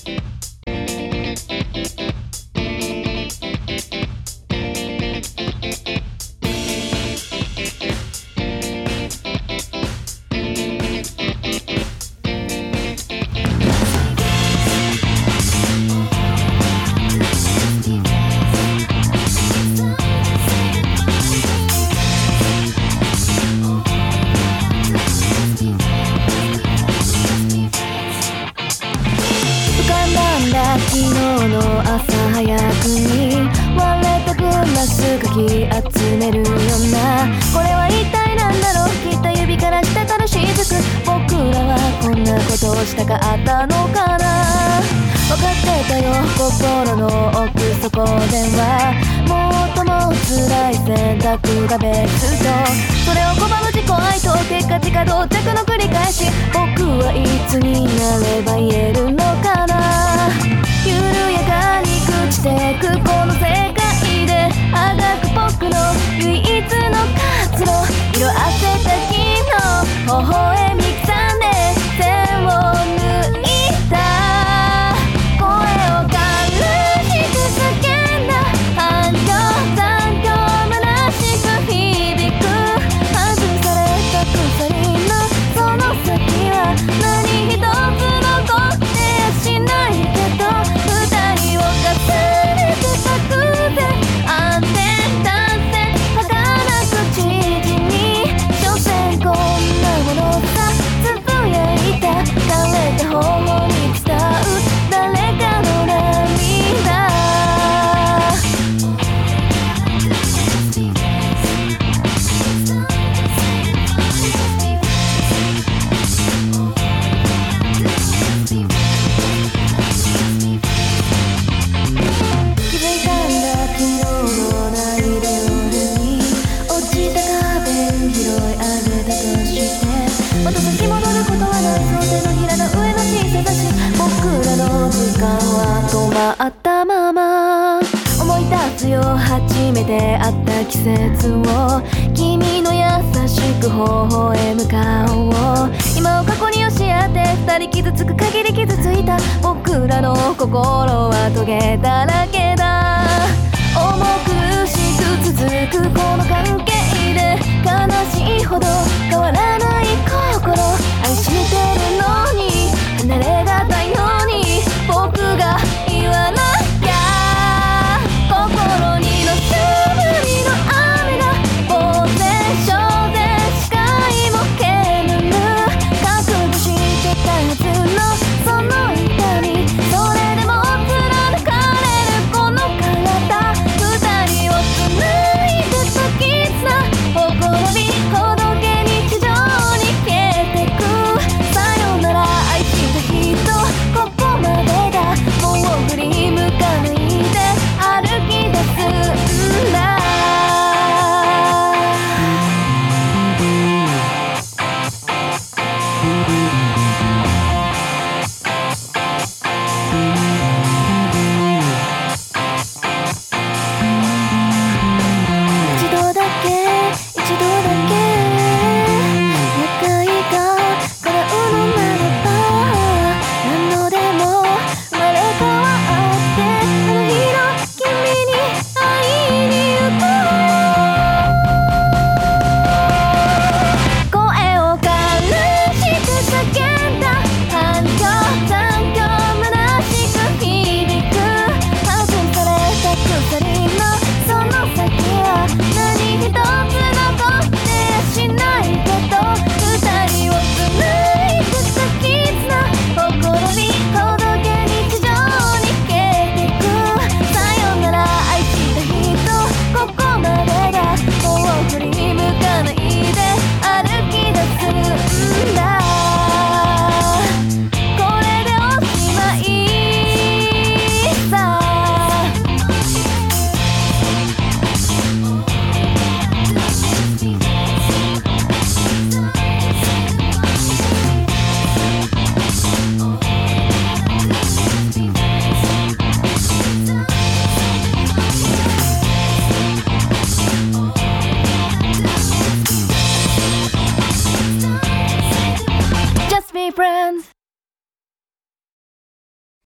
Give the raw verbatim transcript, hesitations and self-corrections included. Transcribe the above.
昨日の朝早くに割れたグラスかき集めるような、これは一体なんだろう。切った指から滴る雫、僕らはこんなことをしたかったのかな。分かってたよ心の奥底では、最も辛い選択がベスト。それを拒む自己愛と結果自家同着の繰り返し、僕はいつになれば言えるのかな。緩やかに朽ちてくこの世界であがく僕の唯一の活路、色あせた君の微笑み刻んで線を抜いた。声を悲しく叫んだ反響残響虚しく響く。外された鎖のその先は何一つ残ってやしないけど、二人を重ねてたくぜ安全断線儚く縮み、所詮こんなものさつぶやいた。枯れた頬に伝う誰かの涙。また先戻ることはない、想定のひらの上の小ささし、僕らの時間は止まったまま。思い出すよ初めて会った季節を、君の優しく微笑む顔を、今を過去に押し合って二人傷つく限り傷ついた。僕らの心はトゲだらけだ。重苦しく続くこの関係で、悲しいほど変わらない心、愛してるのに離れが